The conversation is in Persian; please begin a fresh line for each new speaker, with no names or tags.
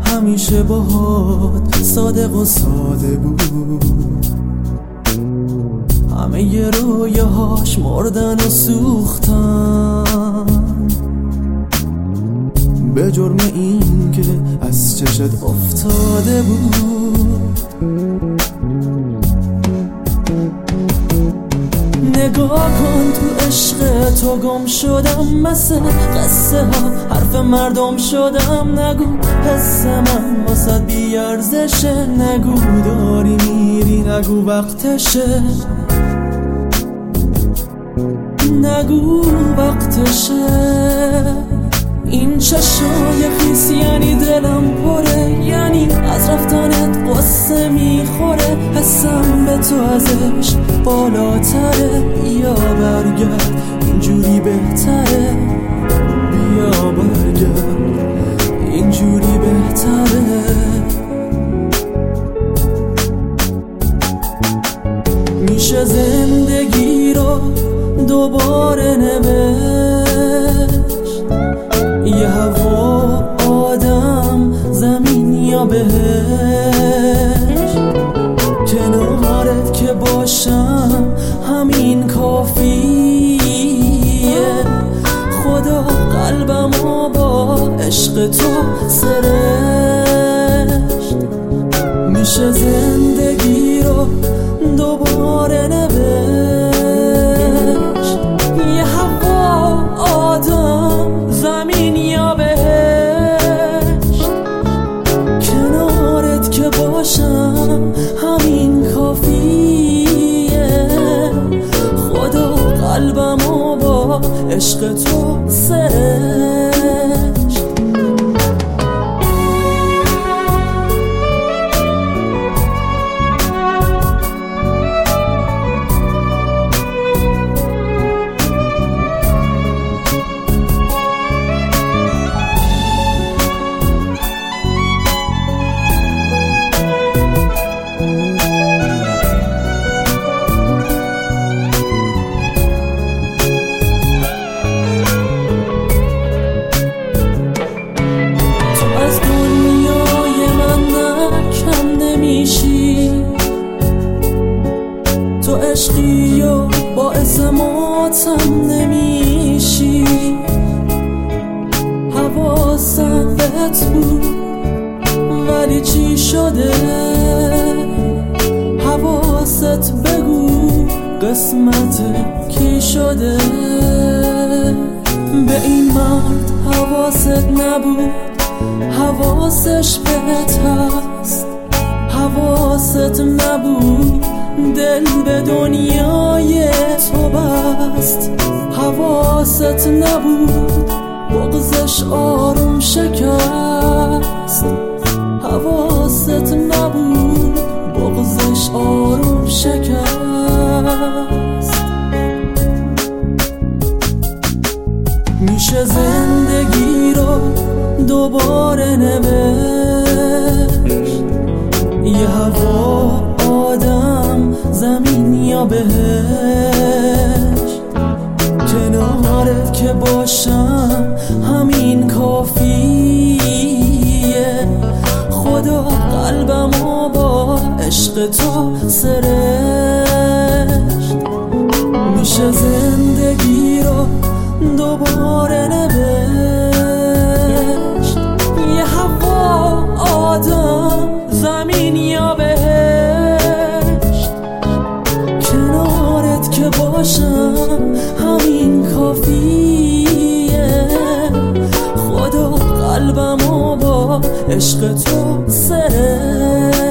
همیشه باهات صادق و ساده بود. همه ی رویاهاش مردن و سوختن به جرم این که از چشت افتاده بود. نگاه کن تو عشق تو گم شدم، مثل قصه ها حرف مردم شدم. نگو حس من واسه بیارزشه، نگو داری میری، نگو وقتشه، نگو وقتشه. این چشای خیس یعنی دلم پره، یعنی از رفتنت قصه میخوره. حسم به تو ازش بالاتره، بیا برگرد اینجوری بهتره، بیا برگرد اینجوری بهتره. میشه زندگی رو دوباره نوشت، یه هوا، آدم، زمین یا بهشت. کنارت که باشم همین کافیه، خدا قلبمو با عشق تو سرشت. میشه زندگی رو دوباره نوشت، یه هوا، آدم، زمین یا بهشت. کنارت که باشم همین کافیه، خدا قلبمو با عشق تو سرشت. تو عشقی و باعث ماتم نمیشی، حواسم بهت بود ولی چی شده؟ حواست بگو قسمت کی شده؟ به این مرد حواست نبود، حواسش بهت هست. حواست نبود دل به دنیای تو بست. حواست نبود بغضش آروم شکست. حواست نبود بغضش آروم شکست. میشه زندگی رو دوباره نوشت، یه هوا، آدم، زمین یا بهشت. کنارت که باشم همین کافیه، خدا قلبمو با عشق تو سرشت. میشه زندگی رو دوباره نوشت، یه هوا، آدم، زمین یا بهشت. کنارت که باشم همین کافیه، خدا قلبمو با عشق تو سرشت.